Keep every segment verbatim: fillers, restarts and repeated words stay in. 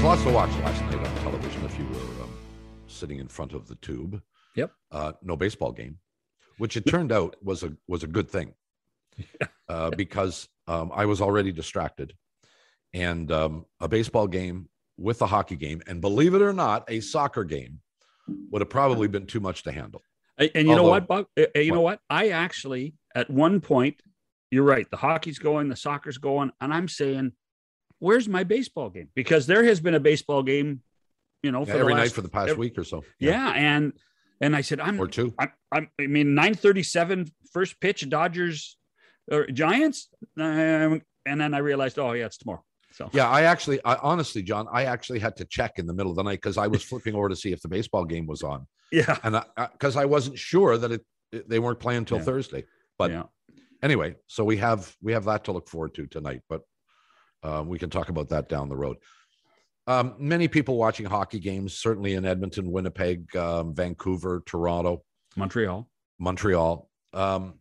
lots to watch last night on television if you were um, sitting in front of the tube. Yep. Uh, no baseball game, which it turned out was a was a good thing uh, because um, I was already distracted, and um, a baseball game with a hockey game, and believe it or not, a soccer game would have probably been too much to handle. And you Although, know what, Bob? You what? know what? I actually, at one point, you're right. The hockey's going, the soccer's going, and I'm saying, where's my baseball game? Because there has been a baseball game, you know, Yeah, for every the last, night for the past every, week or so. Yeah. yeah, and and I said, I'm or two. I'm, I'm I mean, nine thirty-seven first pitch, Dodgers or Giants, um, and then I realized, oh yeah, it's tomorrow. So yeah, I actually, I honestly, John, I actually had to check in the middle of the night because I was flipping over to see if the baseball game was on. Yeah, and because I, I, I wasn't sure that it, it they weren't playing until yeah. Thursday. But yeah. anyway, so we have we have that to look forward to tonight. But um, we can talk about that down the road. Um, many people watching hockey games, certainly in Edmonton, Winnipeg, um, Vancouver, Toronto, Montreal, Montreal. Um,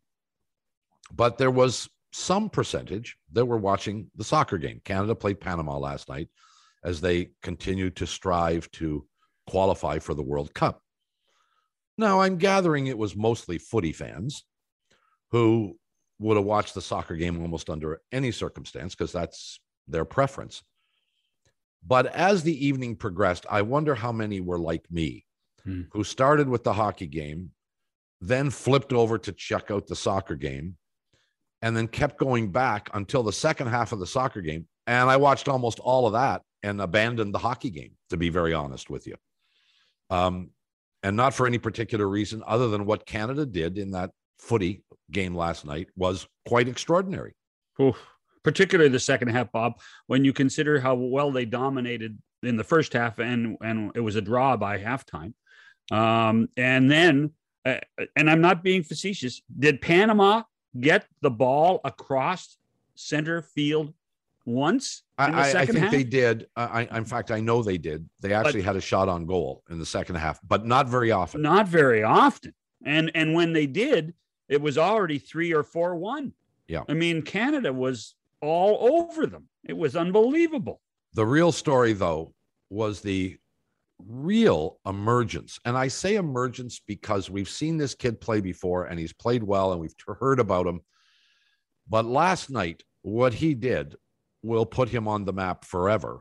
but there was some percentage that were watching the soccer game. Canada played Panama last night as they continue to strive to qualify for the World Cup. Now, I'm gathering it was mostly footy fans who would have watched the soccer game almost under any circumstance because that's their preference. But as the evening progressed, I wonder how many were like me, hmm. who started with the hockey game, then flipped over to check out the soccer game, and then kept going back until the second half of the soccer game. And I watched almost all of that and abandoned the hockey game, to be very honest with you. Um, and not for any particular reason other than what Canada did in that footy game last night was quite extraordinary. Oof. Particularly the second half, Bob, when you consider how well they dominated in the first half and, and it was a draw by halftime. Um, and then, uh, and I'm not being facetious, did Panama get the ball across center field once in the I, second I think half? they did. I, in fact, I know they did. They actually but, had a shot on goal in the second half, but not very often. Not very often. And and when they did, it was already three or four one. Yeah. I mean, Canada was all over them. It was unbelievable. The real story, though, was the real emergence. And I say emergence because we've seen this kid play before and he's played well and we've heard about him. But last night, what he did will put him on the map forever.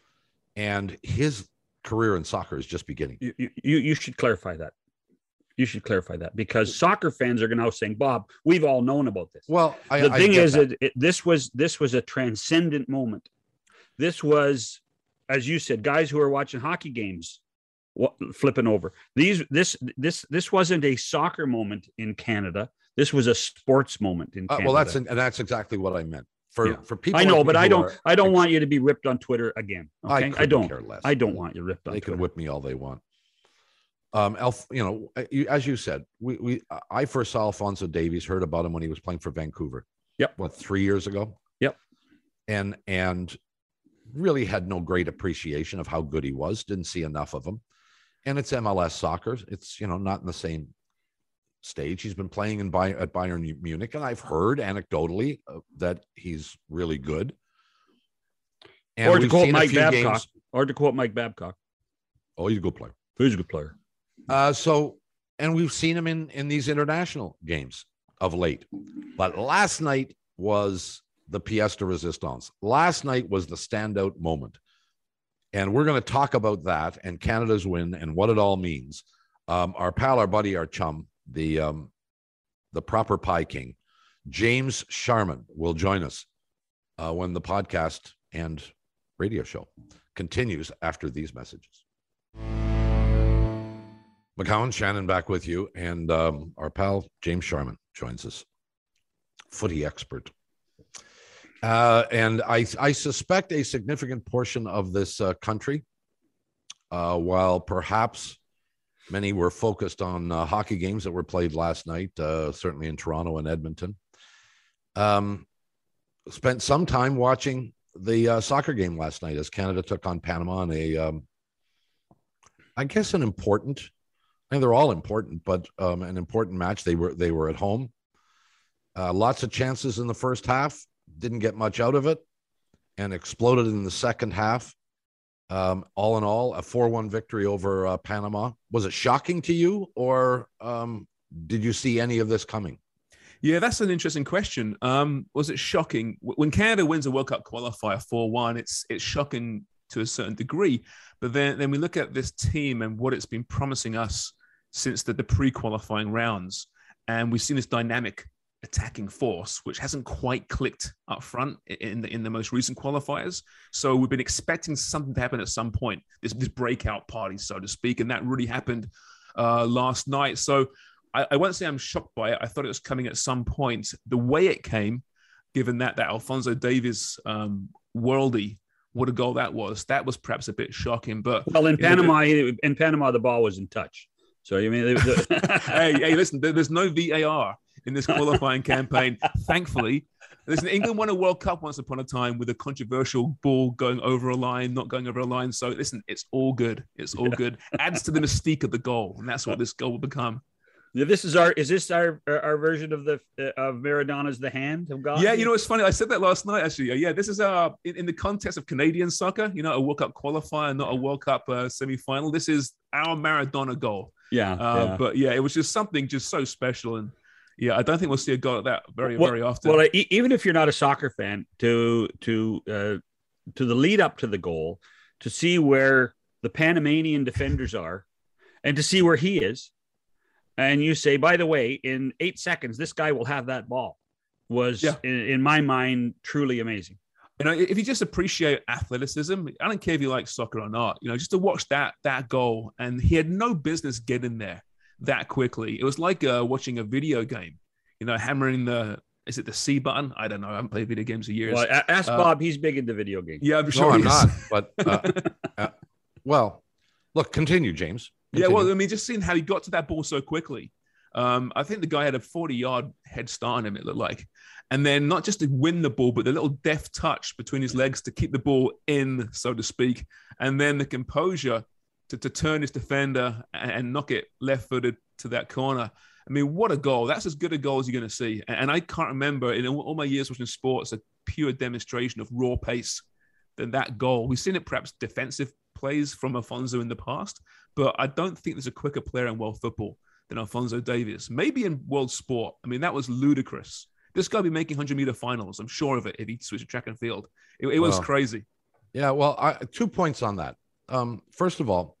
And his career in soccer is just beginning. You, you, you should clarify that. You should clarify that because soccer fans are now saying, Bob, we've all known about this. Well, I, the I thing is, that. it, it, this was this was a transcendent moment. This was, as you said, guys who are watching hockey games what, flipping over. These this this this wasn't a soccer moment in Canada. This was a sports moment in Canada. Uh, well, that's and that's exactly what I meant. For, yeah. for people, I know, like but I don't. Are, I don't want you to be ripped on Twitter again. Okay? I, I don't care less. I don't want you ripped on. They Twitter. can whip me all they want. Um, Elf, you know, as you said, we we I first saw Alphonso Davies, heard about him when he was playing for Vancouver. Yep. What, three years ago? Yep. And and really had no great appreciation of how good he was. Didn't see enough of him. And it's M L S soccer. It's, you know, not in the same stage. He's been playing in Bayern, at Bayern Munich, and I've heard anecdotally uh, that he's really good. And or to quote Mike Babcock. Games, or to quote Mike Babcock. Oh, he's a good player. He's a good player. Uh, so, and we've seen him in, in these international games of late. But last night was the pièce de résistance. Last night was the standout moment. And we're going to talk about that and Canada's win and what it all means. Um, our pal, our buddy, our chum, the, um, the proper pie king, James Sharman, will join us uh, when the podcast and radio show continues after these messages. McCowan, Shannon back with you, and um, our pal James Sharman joins us, footy expert. Uh, and I, I suspect a significant portion of this uh, country, uh, while perhaps many were focused on uh, hockey games that were played last night, uh, certainly in Toronto and Edmonton, um, spent some time watching the uh, soccer game last night as Canada took on Panama in a, um, I guess, an important. And they're all important, but um, an important match. They were they were at home. Uh, lots of chances in the first half. Didn't get much out of it, and exploded in the second half. Um, all in all, a four one victory over uh, Panama. Was it shocking to you, or um, did you see any of this coming? Yeah, that's an interesting question. Um, was it shocking? When Canada wins a World Cup qualifier four one, it's it's shocking to a certain degree. But then, then we look at this team and what it's been promising us since the, the pre-qualifying rounds. And we've seen this dynamic attacking force, which hasn't quite clicked up front in the, in the most recent qualifiers. So we've been expecting something to happen at some point, this, this breakout party, so to speak. And that really happened uh, last night. So I, I won't say I'm shocked by it. I thought it was coming at some point. The way it came, given that that Alphonso Davies um, worldie, what a goal that was, that was perhaps a bit shocking. But well, in Panama, know, in Panama, the ball was in touch. So you mean, the... hey, hey, listen, there's no V A R in this qualifying campaign, thankfully. Listen, England won a World Cup once upon a time with a controversial ball going over a line, not going over a line. So listen, it's all good. It's all yeah. good. Adds to the mystique of the goal, and that's what this goal will become. This is our is this our our version of the of Maradona's The Hand of God? Yeah, you know, it's funny. I said that last night, actually. Yeah, this is uh in, in the context of Canadian soccer, you know, a World Cup qualifier, not a World Cup uh, semi-final. This is our Maradona goal. Yeah, uh, yeah. But yeah, it was just something just so special. And yeah, I don't think we'll see a goal like that very, well, very often. Well, even if you're not a soccer fan, to to uh, to the lead up to the goal, to see where the Panamanian defenders are, and to see where he is, and you say, by the way, in eight seconds, this guy will have that ball, was yeah. in, in my mind truly amazing. You know, if you just appreciate athleticism, I don't care if you like soccer or not, you know, just to watch that that goal, and he had no business getting there that quickly. It was like uh, watching a video game, you know, hammering the, is it the C button? I don't know. I haven't played video games for years. Well, ask uh, Bob. He's big into video games. Yeah, I'm sure no, I'm he is. not. But, uh, uh, well, look, continue, James. Continue. Yeah, well, I mean, just seeing how he got to that ball so quickly. Um, I think the guy had a forty-yard head start on him, it looked like. And then not just to win the ball, but the little deft touch between his legs to keep the ball in, so to speak. And then the composure to, to turn his defender and, and knock it left-footed to that corner. I mean, what a goal. That's as good a goal as you're going to see. And, and I can't remember, in all, all my years watching sports, a pure demonstration of raw pace than that goal. We've seen it perhaps defensive plays from Alphonso in the past, but I don't think there's a quicker player in world football than Alphonso Davies. Maybe in world sport. I mean, that was ludicrous. This guy will be making one hundred meter finals. I'm sure of it if he switched to track and field. It, it was well, crazy. Yeah, well, I, two points on that. Um, first of all,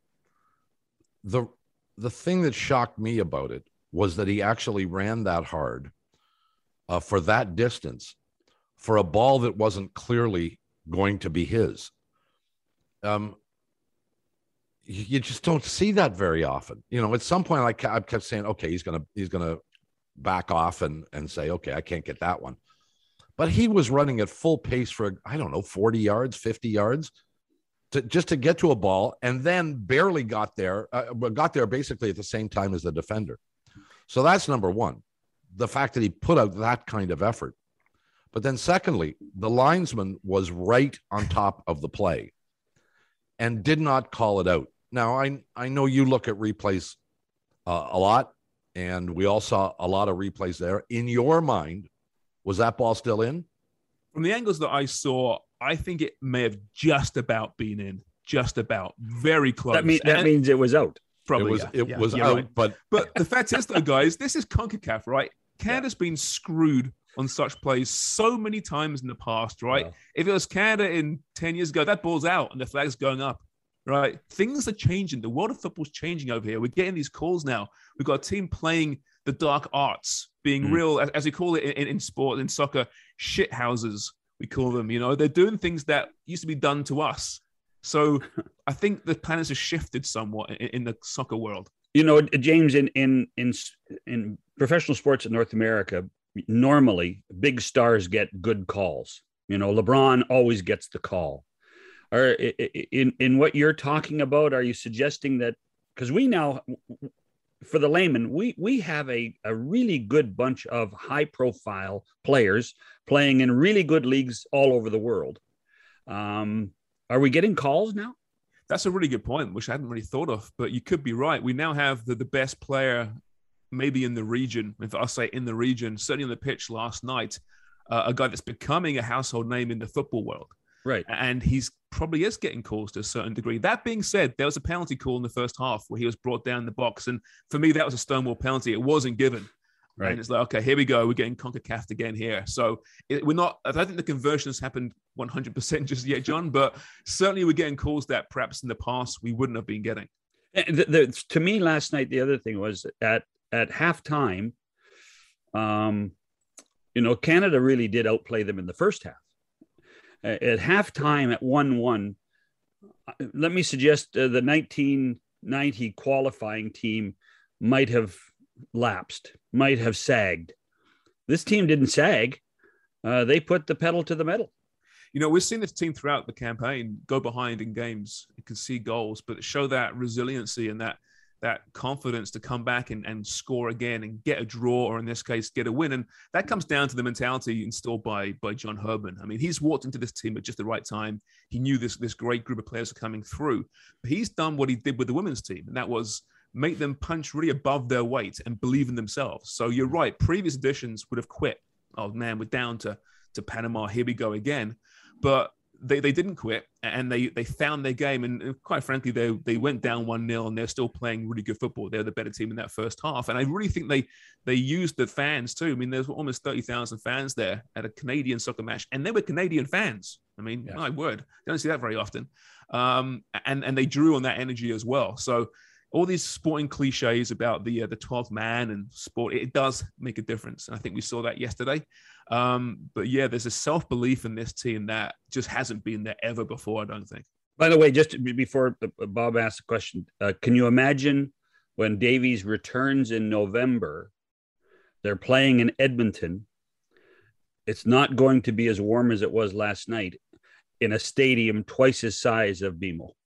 the the thing that shocked me about it was that he actually ran that hard uh, for that distance for a ball that wasn't clearly going to be his. Um, you just don't see that very often. You know, at some point, I kept saying, okay, he's going to, he's going to back off and, and say, okay, I can't get that one. But he was running at full pace for, I don't know, forty yards, fifty yards to just to get to a ball, and then barely got there, uh, got there basically at the same time as the defender. So that's number one, the fact that he put out that kind of effort. But then secondly, the linesman was right on top of the play and did not call it out. Now, I, I know you look at replays uh, a lot, and we all saw a lot of replays there. In your mind, was that ball still in? From the angles that I saw, I think it may have just about been in, just about, very close. That, mean, that means it was out. Probably, it was, yeah. it yeah, was yeah, out, right. but... But the fact is, though, guys, this is CONCACAF, right? Canada's yeah. been screwed on such plays so many times in the past, right? Yeah. If it was Canada in ten years ago, that ball's out and the flag's going up. Right. Things are changing. The world of football's changing over here. We're getting these calls now. We've got a team playing the dark arts, being mm. real, as, as we call it in, in sport, in soccer, shit houses, we call them. You know, they're doing things that used to be done to us. So I think the planets have shifted somewhat in, in the soccer world. You know, James, in, in, in, in professional sports in North America, normally big stars get good calls. You know, LeBron always gets the call. Are in in what you're talking about, are you suggesting that, because we now, for the layman, we we have a, a really good bunch of high profile players playing in really good leagues all over the world. Um, are we getting calls now? That's a really good point, which I hadn't really thought of, but you could be right. We now have the, the best player maybe in the region, if I say in the region, certainly on the pitch last night, uh, a guy that's becoming a household name in the football world. Right. And he's probably is getting calls to a certain degree. That being said, there was a penalty call in the first half where he was brought down the box. And for me, that was a stonewall penalty. It wasn't given. Right. And it's like, okay, here we go. We're getting CONCACAF again here. So it, we're not, I don't think the conversion has happened one hundred percent just yet, John, but certainly we're getting calls that perhaps in the past we wouldn't have been getting. The, the, to me last night, the other thing was at, at halftime, um, you know, Canada really did outplay them in the first half. At halftime at one one, let me suggest uh, the nineteen ninety qualifying team might have lapsed, might have sagged. This team didn't sag. Uh, they put the pedal to the metal. You know, we've seen this team throughout the campaign go behind in games, you can see goals, but show that resiliency and that that confidence to come back and, and score again and get a draw, or in this case, get a win. And that comes down to the mentality instilled by, by John Herdman. I mean, he's walked into this team at just the right time. He knew this, this great group of players are coming through. But he's done what he did with the women's team, and that was make them punch really above their weight and believe in themselves. So you're right. Previous editions would have quit. Oh, man, we're down to, to Panama. Here we go again. But They they didn't quit, and they they found their game, and quite frankly, they they went down one nil, and they're still playing really good football. They're the better team in that first half, and I really think they they used the fans too. I mean, there's almost thirty thousand fans there at a Canadian soccer match, and they were Canadian fans. I mean, yeah. My word, you don't see that very often. Um, and and they drew on that energy as well. So all these sporting cliches about the uh, the twelfth man and sport, it does make a difference, and I think we saw that yesterday. Um, but yeah, there's a self-belief in this team that just hasn't been there ever before, I don't think. By the way, just before Bob asked the question, uh, can you imagine when Davies returns in November, they're playing in Edmonton. It's not going to be as warm as it was last night in a stadium twice the size of B M O.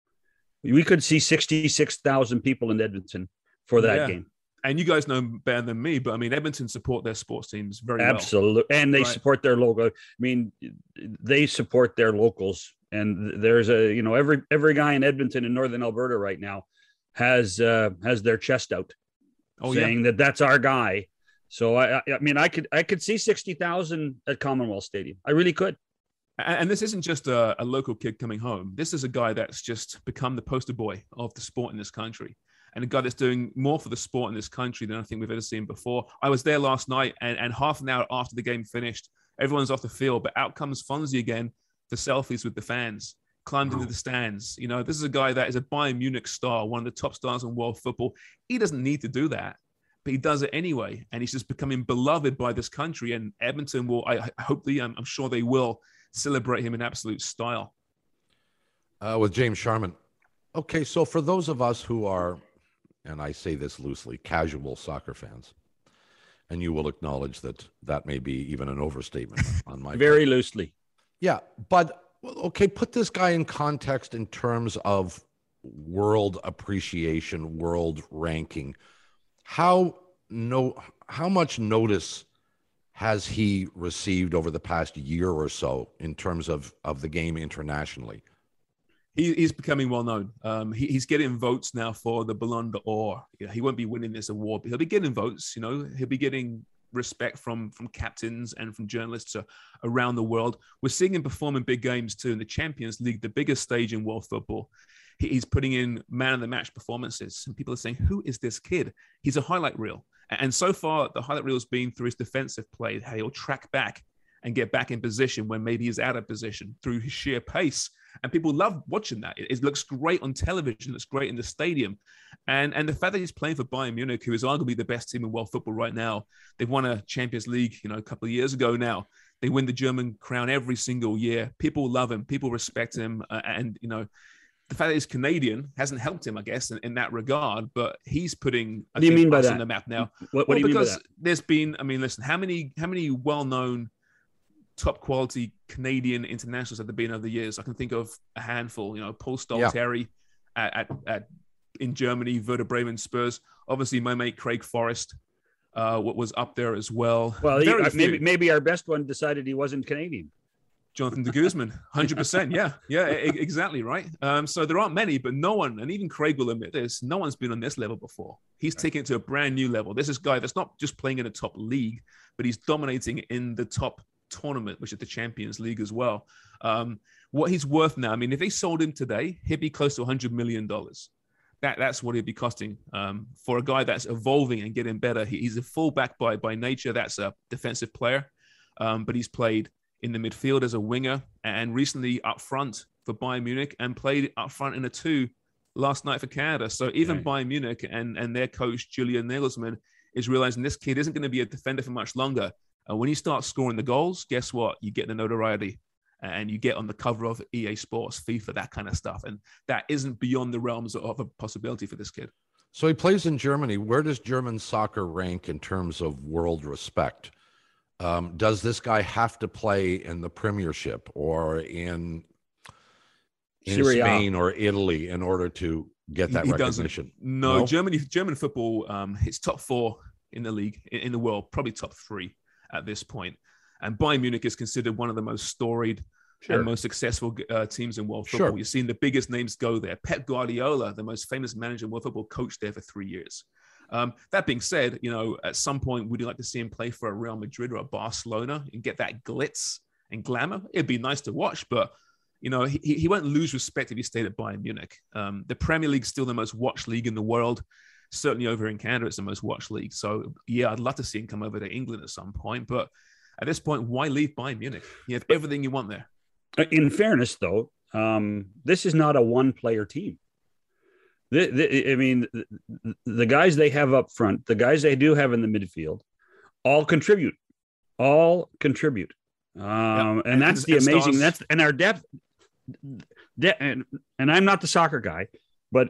We could see sixty-six thousand people in Edmonton for that yeah. game. And you guys know better than me, but I mean, Edmonton support their sports teams very well. Absolutely. And they right. support their logo. I mean, they support their locals. And there's a, you know, every every guy in Edmonton in Northern Alberta right now has uh, has their chest out oh, saying yeah. that that's our guy. So, I, I mean, I could I could see sixty thousand at Commonwealth Stadium. I really could. And this isn't just a, a local kid coming home. This is a guy that's just become the poster boy of the sport in this country. And a guy that's doing more for the sport in this country than I think we've ever seen before. I was there last night, and, and half an hour after the game finished, everyone's off the field, but out comes Fonzie again for selfies with the fans, climbed wow. into the stands. You know, this is a guy that is a Bayern Munich star, one of the top stars in world football. He doesn't need to do that, but he does it anyway. And he's just becoming beloved by this country. And Edmonton will, I, I hope, they, I'm, I'm sure they will celebrate him in absolute style. Uh, with James Sharman. Okay, so for those of us who are, and I say this loosely, casual soccer fans, and you will acknowledge that that may be even an overstatement on my very part. Loosely. Yeah, but okay, put this guy in context in terms of world appreciation, world ranking. How no, how much notice has he received over the past year or so in terms of of the game internationally? He, he's becoming well known. Um, he, he's getting votes now for the Ballon d'Or. You know, he won't be winning this award, but he'll be getting votes. You know, he'll be getting respect from from captains and from journalists around the world. We're seeing him perform in big games too in the Champions League, the biggest stage in world football. He, he's putting in man of the match performances, and people are saying, "Who is this kid?" He's a highlight reel, and so far the highlight reel has been through his defensive play. How he'll track back and get back in position when maybe he's out of position through his sheer pace. And people love watching that. It, it looks great on television. It looks great in the stadium. And, and the fact that he's playing for Bayern Munich, who is arguably the best team in world football right now. They've won a Champions League, you know, a couple of years ago now. They win the German crown every single year. People love him. People respect him. Uh, and, you know, the fact that he's Canadian hasn't helped him, I guess, in, in that regard. But he's putting what do you mean by that? On the map now. What, what well, do you mean by because that? There's been, I mean, listen, how many, how many well-known top quality Canadian internationals have there been over the years? I can think of a handful. You know, Paul Stalteri yeah. at, at, at in Germany, Werder Bremen, Spurs. Obviously, my mate Craig Forrest uh, was up there as well. Well, he, maybe maybe our best one decided he wasn't Canadian. Jonathan de Guzman, one hundred percent. Yeah, yeah, exactly right. Um, so there aren't many, but no one, and even Craig will admit this, no one's been on this level before. He's right. taking it to a brand new level. This is a guy that's not just playing in a top league, but he's dominating in the top tournament, which is the Champions League as well. Um, what he's worth now. I mean, if they sold him today, he'd be close to one hundred million dollars. That, that's what he'd be costing um, for a guy that's evolving and getting better. He, he's a fullback by, by nature. That's a defensive player, um, but he's played in the midfield as a winger and recently up front for Bayern Munich and played up front in a two last night for Canada. So even right. Bayern Munich and, and their coach, Julian Nagelsmann, is realizing this kid isn't going to be a defender for much longer. And when you start scoring the goals, guess what? You get the notoriety. And you get on the cover of E A Sports, FIFA, that kind of stuff. And that isn't beyond the realms of a possibility for this kid. So he plays in Germany. Where does German soccer rank in terms of world respect? Um, does this guy have to play in the Premiership or in, in Spain or Italy in order to get that he recognition? No, no, Germany, German football, um, it's top four in the league, in the world, probably top three at this point. And Bayern Munich is considered one of the most storied sure. and most successful uh, teams in world football. Sure. You've seen the biggest names go there. Pep Guardiola, the most famous manager in world football, coached there for three years. Um, that being said, you know, at some point, would you like to see him play for a Real Madrid or a Barcelona and get that glitz and glamour? It'd be nice to watch, but, you know, he, he won't lose respect if he stayed at Bayern Munich. Um, the Premier League is still the most watched league in the world. Certainly over in Canada, it's the most watched league. So, yeah, I'd love to see him come over to England at some point, but at this point, why leave Bayern Munich? You have everything you want there. In fairness, though, um, this is not a one-player team. The, the, I mean, the, the guys they have up front, the guys they do have in the midfield, all contribute. All contribute. Um, yep. And that's and, the and amazing. Stars. That's and our depth. De- and, and I'm not the soccer guy, but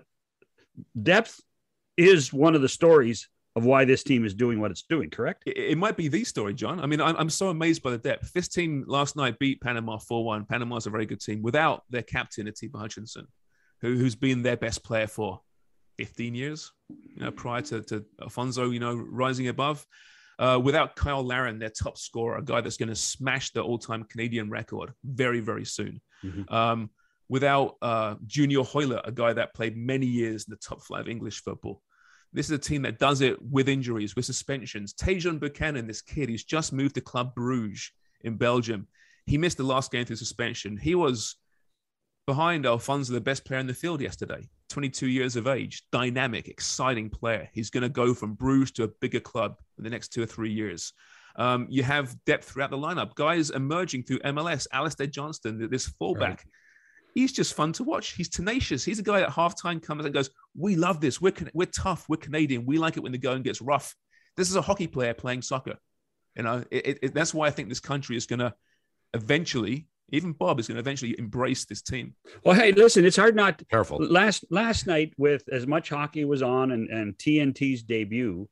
depth is one of the stories of why this team is doing what it's doing, correct? It, it might be the story, John. I mean, I'm, I'm so amazed by the depth. This team last night beat Panama four one. Panama's a very good team without their captain, Atiba Hutchinson, who, who's been their best player for fifteen years, you know, prior to, to Alfonso, you know, rising above. Uh, without Kyle Larin, their top scorer, a guy that's going to smash the all-time Canadian record very, very soon. Mm-hmm. Um, without uh, Junior Hoyler, a guy that played many years in the top flight of English football. This is a team that does it with injuries, with suspensions. Tajon Buchanan, this kid, he's just moved to Club Bruges in Belgium. He missed the last game through suspension. He was behind Alfonso, the best player in the field yesterday, twenty-two years of age, dynamic, exciting player. He's going to go from Bruges to a bigger club in the next two or three years. Um, you have depth throughout the lineup. Guys emerging through M L S, Alistair Johnston, this fullback. Right. He's just fun to watch. He's tenacious. He's a guy at halftime comes and goes, we love this. We're, we're tough. We're Canadian. We like it when the going gets rough. This is a hockey player playing soccer. You know, it, it, that's why I think this country is going to eventually, even Bob is going to eventually embrace this team. Well, hey, listen, it's hard not. Careful. Last last night, with as much hockey was on and, and T N T's debut,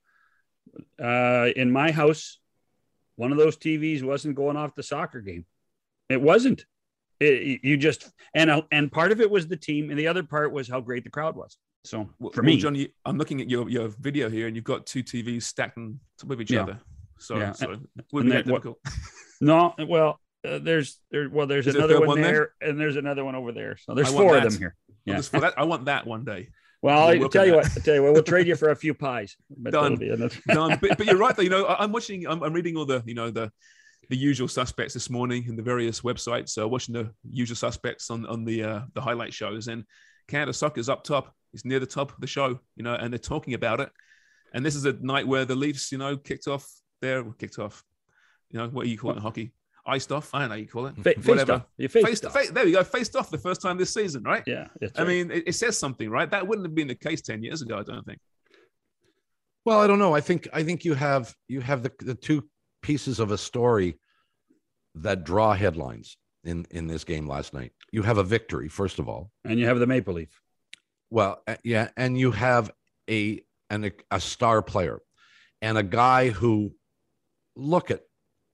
uh, in my house, one of those T Vs wasn't going off the soccer game. It wasn't. It, you just and and part of it was the team, and the other part was how great the crowd was. So for well, me, John, you, I'm looking at your, your video here, and you've got two T Vs stacked on top of each yeah. other. So, yeah. so it would be that, difficult. No, well, uh, there's there well, there's Is another one, one there, there, and there's another one over there. So there's four that. of them here. Yeah, well, that, I want that one day. Well, I'll tell you that. what. I tell you what. We'll trade you for a few pies. Done. Done. But, but you're right, though. You know, I'm watching. I'm, I'm reading all the, you know, the. the usual suspects this morning in the various websites. So uh, watching the usual suspects on, on the uh, the highlight shows, and Canada Soccer's up top. It's near the top of the show, you know, and they're talking about it. And this is a night where the Leafs, you know, kicked off their kicked off. You know, what do you call it in hockey? Iced off. I don't know how you call it. Fa- Whatever. Faced, faced, off. Faced, there we go. Faced off the first time this season, right? Yeah. I right. mean, it, it says something, right? That wouldn't have been the case ten years ago, I don't think. Well, I don't know. I think I think you have you have the, the two pieces of a story that draw headlines in, in this game last night. You have a victory, first of all. And you have the Maple Leaf. Well, yeah. And you have a, an, a star player and a guy who, look at,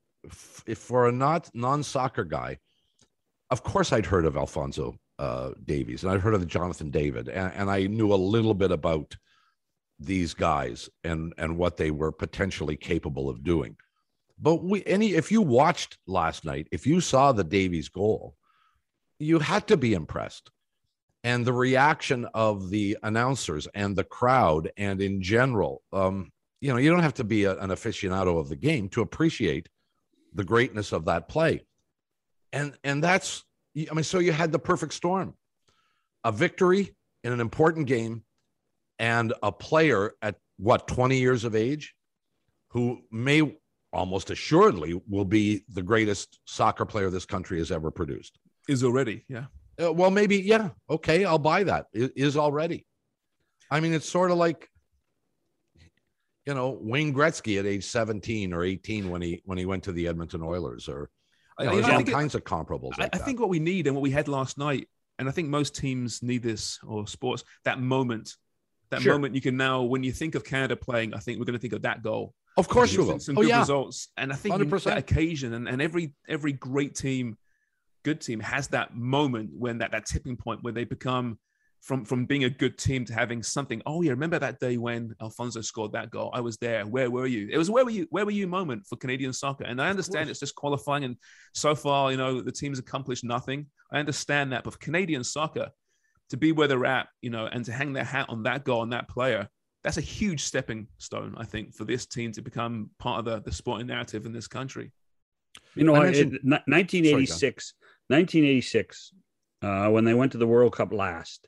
if for a not non-soccer guy, of course I'd heard of Alfonso uh, Davies and I'd heard of the Jonathan David. And, and I knew a little bit about these guys and, and what they were potentially capable of doing. But we, any, if you watched last night, if you saw the Davies goal, you had to be impressed. And the reaction of the announcers and the crowd and in general, um, you know, you don't have to be a, an aficionado of the game to appreciate the greatness of that play. And, and that's I mean, so you had the perfect storm, a victory in an important game and a player at what, twenty years of age who may almost assuredly will be the greatest soccer player this country has ever produced. Is already. Yeah. Uh, well, maybe. Yeah. Okay. I'll buy that. It is already. I mean, it's sort of like, you know, Wayne Gretzky at age seventeen or eighteen when he, when he went to the Edmonton Oilers, or you know, I, there's I all think kinds it, of comparables. I, Like I that. think what we need and what we had last night, and I think most teams need this, or sports, that moment, that Sure. moment you can now, when you think of Canada playing, I think we're going to think of that goal. Of course you Some- will. Some Oh good yeah. results. And I think you need one hundred percent. that occasion, and, and every every great team, good team, has that moment when that, that tipping point where they become from from being a good team to having something. Oh yeah, remember that day when Alfonso scored that goal? I was there. Where were you? It was where were you? Where were you? Moment for Canadian soccer. And I understand it's just qualifying, and so far, you know, the team's accomplished nothing. I understand that, but for Canadian soccer to be where they're at, you know, and to hang their hat on that goal and that player, that's a huge stepping stone, I think, for this team to become part of the, the sporting narrative in this country. You know, I I mentioned- in nineteen eighty-six, nineteen eighty-six, uh, when they went to the World Cup last,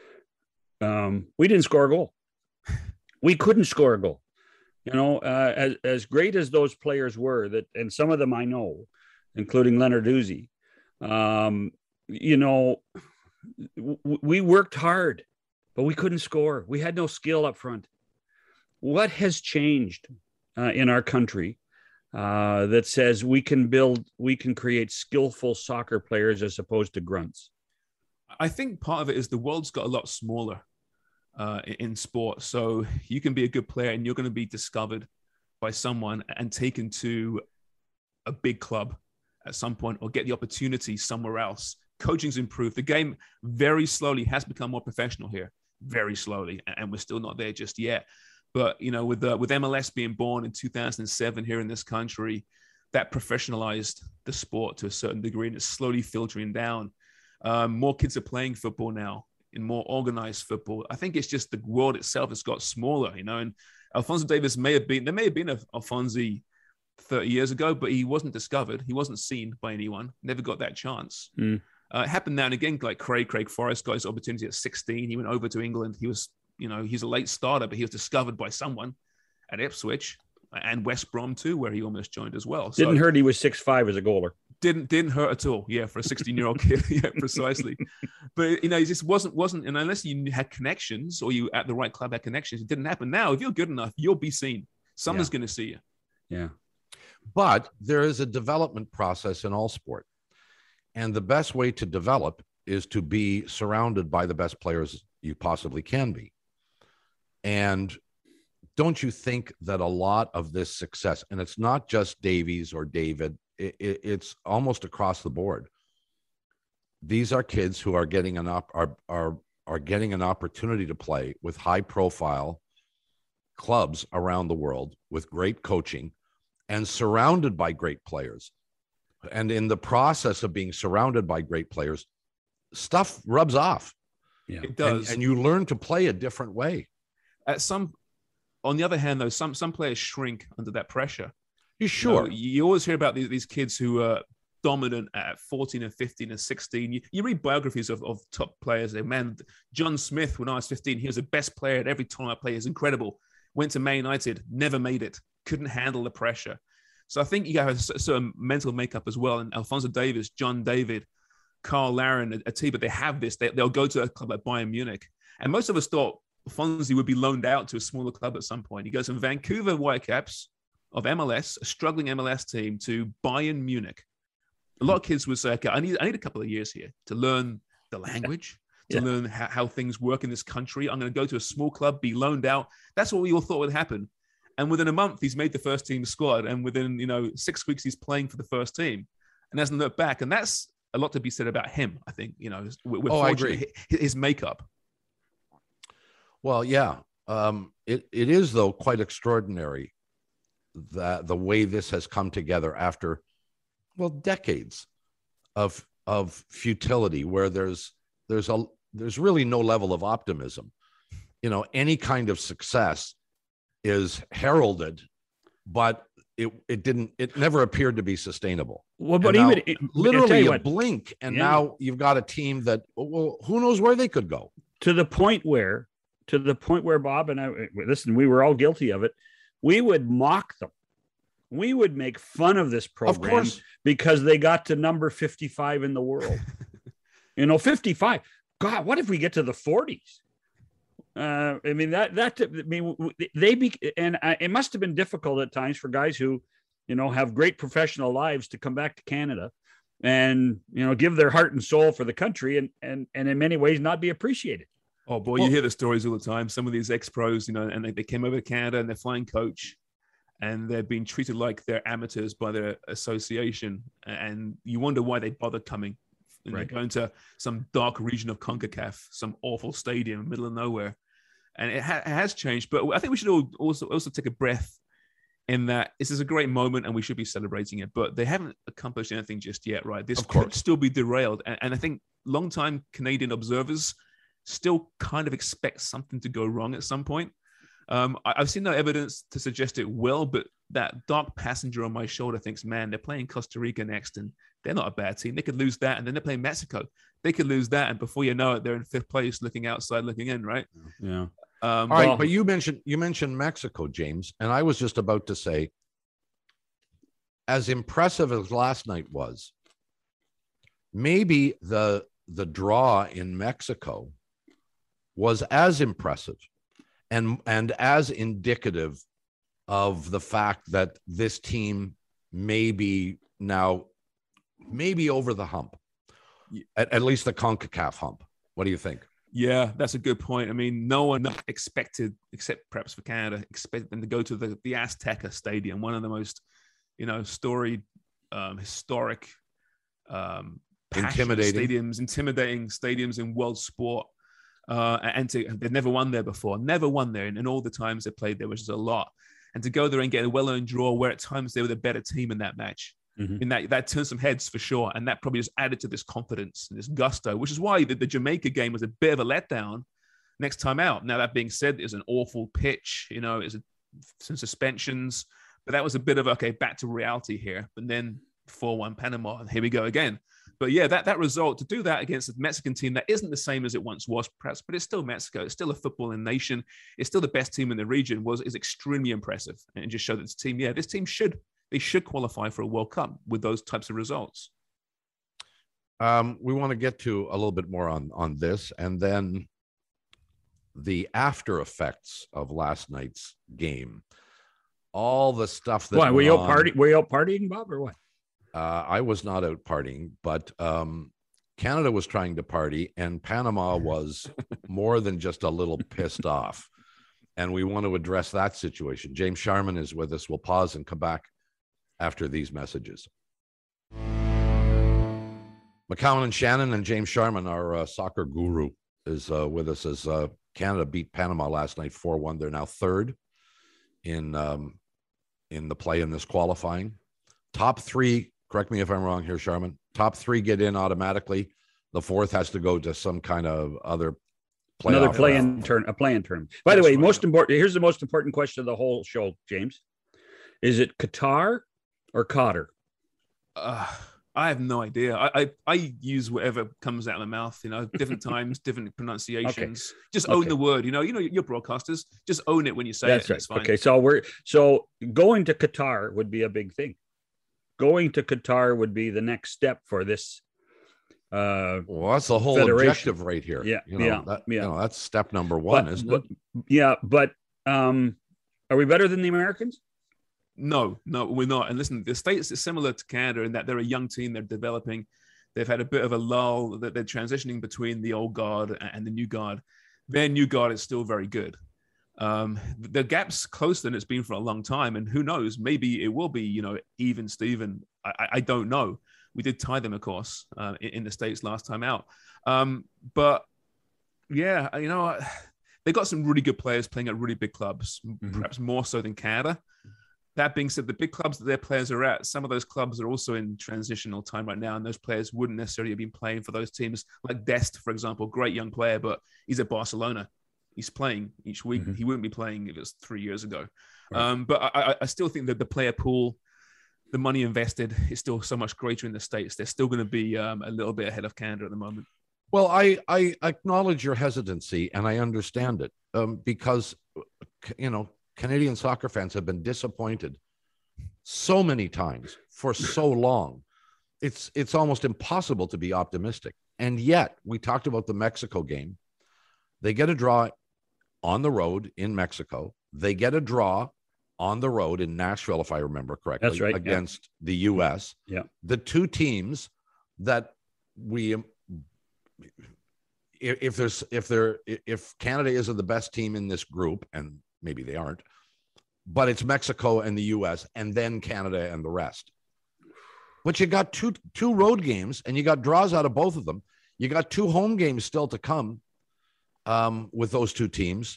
um, we didn't score a goal. We couldn't score a goal. You know, uh, as as great as those players were, that, and some of them I know, including Leonard Uzi, um, you know, w- we worked hard, but we couldn't score. We had no skill up front. What has changed uh, in our country uh, that says we can build, we can create skillful soccer players as opposed to grunts? I think part of it is the world's got a lot smaller uh, in sport. So you can be a good player and you're going to be discovered by someone and taken to a big club at some point, or get the opportunity somewhere else. Coaching's improved. The game very slowly has become more professional here, very slowly, and we're still not there just yet. But, you know, with the, with M L S being born in two thousand seven here in this country, that professionalized the sport to a certain degree, and it's slowly filtering down. Um, more kids are playing football now, in more organized football. I think it's just the world itself has got smaller, you know, and Alfonso Davies may have been, there may have been a Alfonso thirty years ago, but he wasn't discovered. He wasn't seen by anyone, never got that chance. Mm. Uh, it happened now and again, like Craig, Craig Forrest got his opportunity at sixteen. He went over to England. He was, you know, he's a late starter, but he was discovered by someone at Ipswich and West Brom too, where he almost joined as well. So Didn't hurt he was six five as a goaler. didn't didn't hurt at all. Yeah, for a sixteen-year-old kid. Yeah, precisely. But you know, he just wasn't wasn't, and unless you had connections or you at the right club had connections, it didn't happen. Now, if you're good enough, you'll be seen. Someone's Yeah. going to see you. Yeah. But there is a development process in all sport. And the best way to develop is to be surrounded by the best players you possibly can be. And don't you think that a lot of this success, and it's not just Davies or David, it, it, it's almost across the board. These are kids who are getting an op- are, are, are getting an opportunity to play with high profile clubs around the world with great coaching and surrounded by great players. And in the process of being surrounded by great players, stuff rubs off. Yeah. It does. And, and you learn to play a different way. At some, on the other hand, though, some some players shrink under that pressure. You You sure? know, you always hear about these, these kids who are dominant at fourteen and fifteen and sixteen. You, you read biographies of, of top players. They, man, John Smith, when I was fifteen, he was the best player at every tournament I played. He's incredible. Went to Man United, never made it. Couldn't handle the pressure. So I think you have a certain mental makeup as well. And Alfonso Davies, John David, Carl Laren, Atiba, they have this. They, they'll go to a club like Bayern Munich. And most of us thought Fonzie would be loaned out to a smaller club at some point. He goes from Vancouver Whitecaps of M L S, a struggling M L S team, to Bayern Munich. A lot of kids would say, okay, I need, I need a couple of years here to learn the language, to Yeah. learn how, how things work in this country. I'm going to go to a small club, be loaned out. That's what we all thought would happen. And within a month, he's made the first team squad. And within, you know, six weeks, he's playing for the first team and hasn't looked back. And that's a lot to be said about him, I think. You know, we're Oh, I fortunate. agree. His his makeup. Well, yeah. Um, it, it is, though, quite extraordinary that the way this has come together after, well, decades of of futility, where there's there's a there's really no level of optimism. You know, any kind of success is heralded, but it it didn't it never appeared to be sustainable. Well, but And now, even literally a what, blink, and yeah. now you've got a team that, well, who knows where they could go. to the point where, to the point where Bob and I, listen, we were all guilty of it. We would mock them. We would make fun of this program, Of course. because they got to number fifty-five in the world. You know, fifty-five. God, what if we get to the forties? Uh, I mean, that, that, I mean, they be, and I, it must have been difficult at times for guys who, you know, have great professional lives to come back to Canada and, you know, give their heart and soul for the country, and, and, and in many ways not be appreciated. Oh boy, Well- you hear the stories all the time. Some of these ex-pros, you know, and they, they came over to Canada and they're flying coach, and they're being treated like they're amateurs by their association. And you wonder why they bother coming. And Right. They're going to some dark region of CONCACAF, some awful stadium in the middle of nowhere. And it, ha- it has changed. But I think we should all also, also take a breath in that this is a great moment and we should be celebrating it. But they haven't accomplished anything just yet, right? This Of could course. still be derailed. And, and I think longtime Canadian observers still kind of expect something to go wrong at some point. Um, I, I've seen no evidence to suggest it will, but that dark passenger on my shoulder thinks, man, they're playing Costa Rica next, and they're not a bad team. They could lose that, and then they're playing Mexico. They could lose that, and before you know it, they're in fifth place, looking outside, looking in, right? Yeah. Um, All right, well, but you mentioned you mentioned Mexico, James, and I was just about to say, as impressive as last night was, maybe the the draw in Mexico was as impressive and and as indicative of the fact that this team may be now maybe over the hump, at, at least the CONCACAF hump. What do you think? Yeah, that's a good point. I mean, no one expected, except perhaps for Canada, expected them to go to the, the Azteca Stadium, one of the most, you know, storied, um, historic, um, passionate Intimidating. stadiums, intimidating stadiums in world sport. Uh, and to, they've never won there before, never won there. And, and all the times they played there, which is a lot. And to go there and get a well-earned draw where at times they were the better team in that match. Mhm. In that, that turned some heads for sure. And that probably just added to this confidence and this gusto, which is why the, the Jamaica game was a bit of a letdown next time out. Now, that being said, it was an awful pitch, you know, it was a, some suspensions, but that was a bit of, okay, back to reality here. But then four one Panama, and here we go again. But yeah, that, that result, to do that against a Mexican team that isn't the same as it once was, perhaps, but it's still Mexico. It's still a footballing nation. It's still the best team in the region, was is extremely impressive, and just showed that this team, yeah, this team should, they should qualify for a World Cup with those types of results. Um, we want to get to a little bit more on on this, and then the after effects of last night's game. All the stuff that Why, were went you out on. party? Were you out partying, Bob, or what? Uh, I was not out partying, but um, Canada was trying to party, and Panama was more than just a little pissed off. And we want to address that situation. James Sharman is with us. We'll pause and come back after these messages. McCowan and Shannon and James Sharman, our uh, soccer guru, is uh, with us as uh, Canada beat Panama last night four one. They're now third in um, in the play in this qualifying. Top three, correct me if I'm wrong here, Sharman. Top three get in automatically. The fourth has to go to some kind of other playoff Another round. play-in turn, a play-in tournament. By the That's way, right. most important. Here's the most important question of the whole show, James. Is it Qatar or Qatar? Uh, I have no idea. I, I I use whatever comes out of the mouth. You know, different times, different pronunciations. Just own Okay. the word. You know, you know, you're broadcasters. Just own it when you say That's it. right. It's fine. Okay, so we're so going to Qatar would be a big thing. Going to Qatar would be the next step for this. Uh, Well, that's the whole Federation. objective right here. Yeah, you know, yeah, that, yeah. You know, that's step number one, but, isn't but, it? Yeah, but um, are we better than the Americans? No, no, we're not. And listen, the States is similar to Canada in that they're a young team. They're developing. They've had a bit of a lull. That they're transitioning between the old guard and the new guard. Their new guard is still very good. Um, the gap's closer than it's been for a long time. And who knows? Maybe it will be, you know, even Steven. I, I, I don't know. We did tie them, of course, uh, in, in the States last time out. Um, but yeah, you know, they got some really good players playing at really big clubs, Mm-hmm. perhaps more so than Canada. That being said, the big clubs that their players are at, some of those clubs are also in transitional time right now, and those players wouldn't necessarily have been playing for those teams. Like Dest, for example, great young player, but he's at Barcelona. he's playing each week. Mhm. He wouldn't be playing if it was three years ago. Right. Um, but I, I, I still think that the player pool, the money invested, is still so much greater in the States. They're still going to be um, a little bit ahead of Canada at the moment. Well, I, I acknowledge your hesitancy and I understand it um, because, you know, Canadian soccer fans have been disappointed so many times for so long. It's, it's almost impossible to be optimistic. And yet we talked about the Mexico game. They get a draw on the road in Mexico. They get a draw on the road in Nashville, if I remember correctly. That's right, against yeah. the U S. Yeah. The two teams that we, if, if there's, if there, if Canada isn't the best team in this group, and maybe they aren't, but it's Mexico and the U S and then Canada and the rest. But you got two, two road games and you got draws out of both of them. You got two home games still to come um, with those two teams.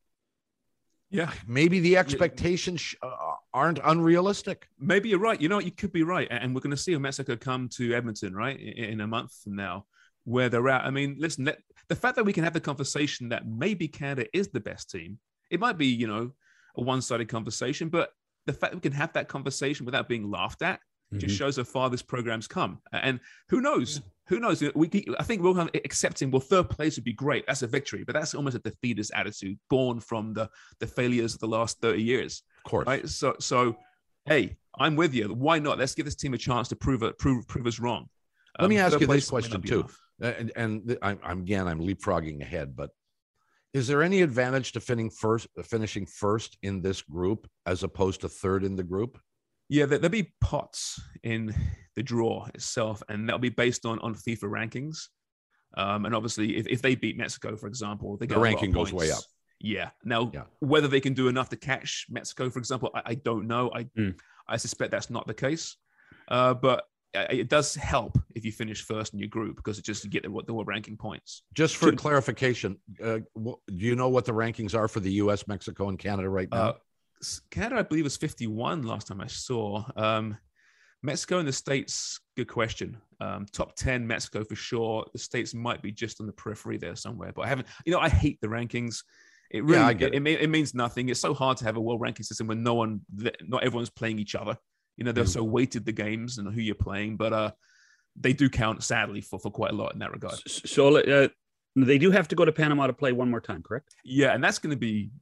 Yeah. Maybe the expectations uh, aren't unrealistic. Maybe you're right. You know what? You could be right. And we're going to see Mexico come to Edmonton, right? In, in a month from now, where they're at. I mean, listen, let, the fact that we can have the conversation that maybe Canada is the best team, it might be, you know, a one-sided conversation, but the fact that we can have that conversation without being laughed at just shows how far this program's come. And who knows? Yeah. Who knows? We, I think we'll have accepting, well, third place would be great. That's a victory. But that's almost a defeatist attitude born from the, the failures of the last thirty years. Of course. Right? So, so, hey, I'm with you. Why not? Let's give this team a chance to prove it, prove, prove us wrong. Let um, me ask you this place question too. And, and I'm, I'm, again, I'm leapfrogging ahead, but is there any advantage to finishing first, finishing first in this group as opposed to third in the group? Yeah, there'll be pots in the draw itself, and that'll be based on, on FIFA rankings. Um, and obviously, if, if they beat Mexico, for example, they get the ranking goes way up. Yeah. Now, yeah. whether they can do enough to catch Mexico, for example, I, I don't know. I mm. I suspect that's not the case. Uh, but it does help if you finish first in your group because it just you get the, the world ranking points. Just for Should, clarification, uh, do you know what the rankings are for the U S, Mexico, and Canada right now? Uh, Canada, I believe, was fifty-one last time I saw. Um, Mexico and the States, good question. Um, top ten, Mexico for sure. The States might be just on the periphery there somewhere, but I haven't, you know, I hate the rankings. It really, yeah, I get it, it. It, it means nothing. It's so hard to have a world ranking system when no one, not everyone's playing each other. You know, they're mm. so weighted, the games and who you're playing, but uh, they do count, sadly, for, for quite a lot in that regard. So uh, they do have to go to Panama to play one more time, correct? Yeah, and that's going to be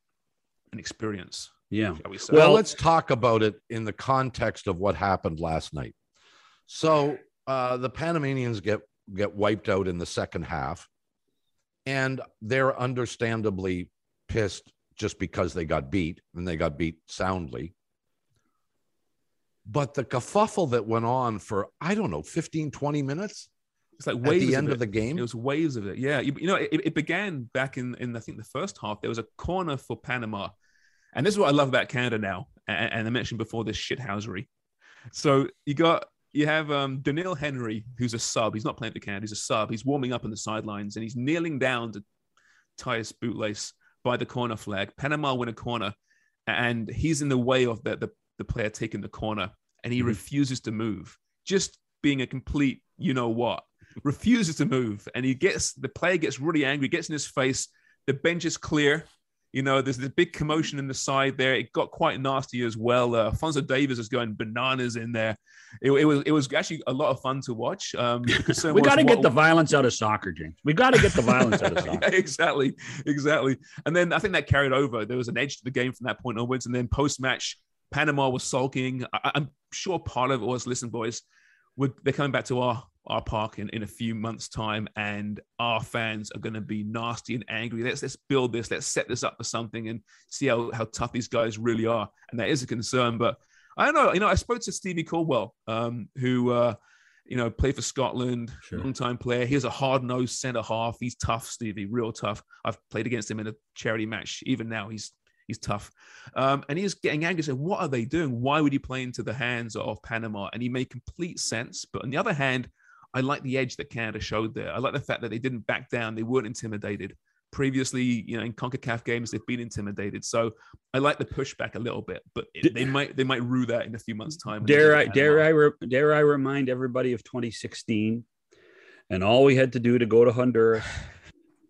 an experience. Yeah. We well, let's talk about it in the context of what happened last night. So uh, the Panamanians get get wiped out in the second half, and they're understandably pissed just because they got beat, and they got beat soundly. But the kerfuffle that went on for, I don't know, fifteen, twenty minutes. It's like waves at the end of, of the game. It was waves of it. Yeah. You, you know, it, it began back in, in, I think, the first half. There was a corner for Panama. And this is what I love about Canada now. And, and I mentioned before this shithousery. So you got, you have um, Daniil Henry, who's a sub. He's not playing for Canada. He's a sub. He's warming up on the sidelines and he's kneeling down to tie his bootlace by the corner flag. Panama win a corner and he's in the way of the, the, the player taking the corner and he mm-hmm. refuses to move. Just being a complete, you know what, refuses to move. And he gets, the player gets really angry, gets in his face. The bench is clear. You know, there's this big commotion in the side there. It got quite nasty as well. Uh, Alfonso Davies is going bananas in there. It, it was it was actually a lot of fun to watch. Um, we got to get the violence out of soccer, James. We got to get the violence out of soccer. Yeah, exactly, exactly. And then I think that carried over. There was an edge to the game from that point onwards. And then post-match, Panama was sulking. I, I'm sure part of it was, listen, boys, we're, they're coming back to our our park in, in a few months' time, and our fans are going to be nasty and angry. Let's let's build this. Let's set this up for something and see how, how tough these guys really are. And that is a concern. But I don't know. You know, I spoke to Stevie Caldwell, um, who uh, you know played for Scotland, sure. long-time player. He's a hard-nosed centre half. He's tough, Stevie, real tough. I've played against him in a charity match. Even now, he's he's tough. Um, and he's getting angry. Said, "What are they doing? Why would you play into the hands of Panama?" And he made complete sense. But on the other hand, I like the edge that Canada showed there. I like the fact that they didn't back down. They weren't intimidated. Previously, you know, in CONCACAF games, they've been intimidated. So I like the pushback a little bit, but it, they might they might rue that in a few months' time. Dare I dare I re, dare I remind everybody of twenty sixteen and all we had to do to go to Honduras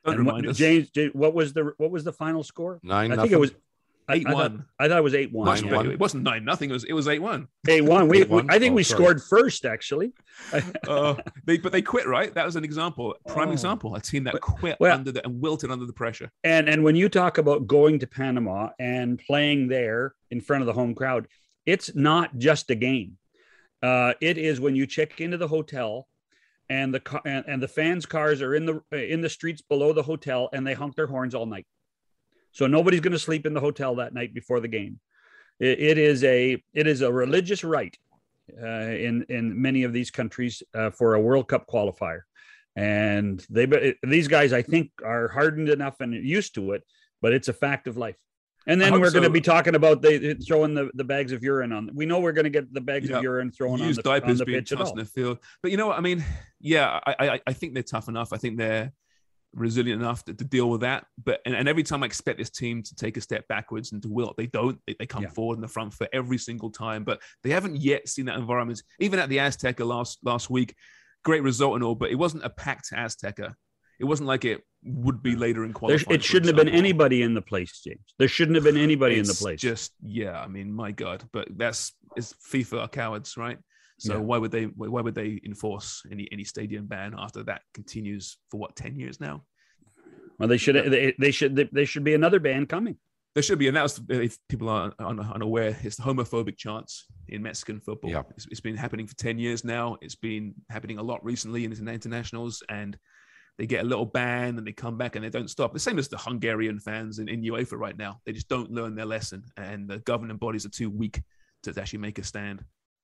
Don't And what, remind us. James, James, what was the what was the final score? Nine. I nothing. think it was eight I, I one. thought, I thought it was eight one. Much Nine better. one. It wasn't nine nothing. It was it was eight one. Eight one. We, Eight one? we I think Oh, we sorry. scored first, actually. Uh, they but they quit, right? That was an example, prime Oh. example. A team that But- quit well- under the and wilted under the pressure. And and when you talk about going to Panama and playing there in front of the home crowd, it's not just a game. Uh, it is when you check into the hotel, and the ca- and, and the fans' cars are in the in the streets below the hotel, and they honk their horns all night. So nobody's going to sleep in the hotel that night before the game. It, it is a it is a religious rite uh, in in many of these countries uh, for a World Cup qualifier. And they these guys, I think, are hardened enough and used to it, but it's a fact of life. And I then hope we're going to so. be talking about they throwing the, the bags of urine on. We know we're going to get the bags Yeah. of urine thrown on Use the, on diapers the being pitch at tossed all. in the field. But you know what I mean? Yeah, I, I I think they're tough enough. I think they're resilient enough to, to deal with that. But and, and every time I expect this team to take a step backwards and to wilt, they don't. They, they come Yeah. forward in the front foot every single time. But they haven't yet seen that environment. Even at the Azteca last last week, great result and all, but it wasn't a packed Azteca. It wasn't like it would be later in There, qualifying. it for shouldn't have been example. anybody in the place, James. There shouldn't have been anybody in the It's place. Just yeah, I mean, my God, but that's it's FIFA are cowards, right? So Yeah. why would they why would they enforce any any stadium ban after that continues for what ten years now? Well, they should they, they should they, they should be another ban coming. There should be, and that's if people are un- unaware, it's the homophobic chants in Mexican football. Yeah. It's, it's been happening for ten years now. It's been happening a lot recently in the internationals, and they get a little ban and they come back and they don't stop. The same as the Hungarian fans in, in UEFA right now. They just don't learn their lesson, and the governing bodies are too weak to actually make a stand.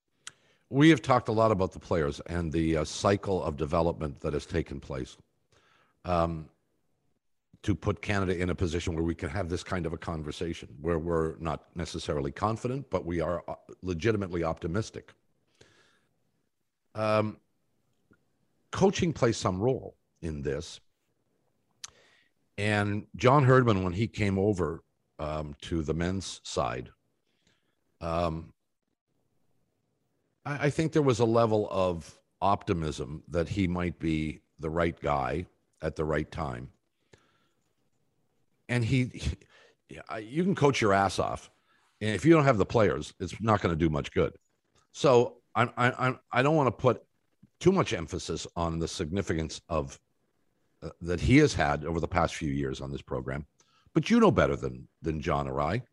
We have talked a lot about the players and the uh, cycle of development that has taken place um, to put Canada in a position where we can have this kind of a conversation, where we're not necessarily confident, but we are uh, legitimately optimistic. Um, coaching plays some role in this. And John Herdman, when he came over um, to the men's side, um, I, I think there was a level of optimism that he might be the right guy at the right time. And he, he yeah, you can coach your ass off, and if you don't have the players, it's not going to do much good. So I, I, I don't want to put too much emphasis on the significance of uh, that he has had over the past few years on this program, but you know better than than John or I.